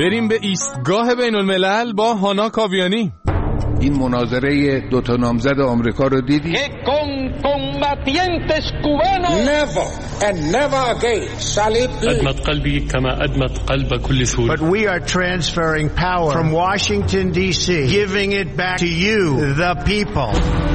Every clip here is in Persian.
بریم به ایستگاه بین الملل با هانا کاویانی. این مناظره دوتا نامزد آمریکا رو دیدی؟ أدمت قلبي كما أدمت قلب كل سوري. But we are transferring power from Washington D.C., giving it back to you, the people.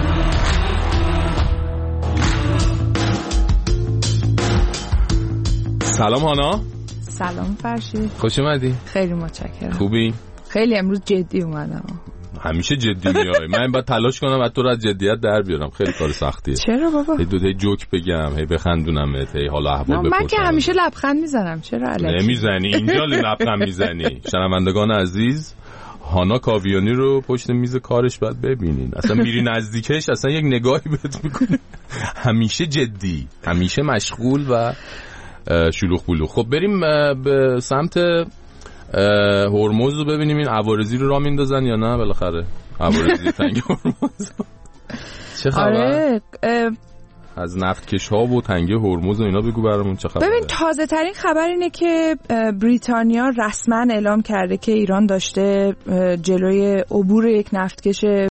سلام هانا. سلام فرشید. خوش اومدی. خیلی متشکرم. خوبی؟ خیلی امروز جدی اومدم. همیشه جدی میای. من باید تلاش کنم و تو رو از جدیت در بیارم. خیلی کار سختیه. چرا بابا؟ هی دو تا جوک بگم، هی بخندونمت، هی حالا احوال بپرسم. من که همیشه لبخند میزنم. چرا الکی؟ نمیزنی. اینجا لبخند میزنی. شنوندگان عزیز، هانا کاویانی رو پشت میز کارش باید ببینین. اصلا میری نزدیکش، اصلا یک نگاهی بهت میکنه. همیشه جدی، همیشه مشغول و شلوغ بلوغ. خب بریم به سمت هرمز رو ببینیم این عوارضی رو راه میندازن یا نه. بالاخره عوارضی تنگه هرمز چه خبر؟ آره از نفتکش ها و تنگه هرمز و اینا بگو برامون چه خبره. ببین تازه ترین خبر اینه که بریتانیا رسما اعلام کرده که ایران داشته جلوی عبور یک نفتکش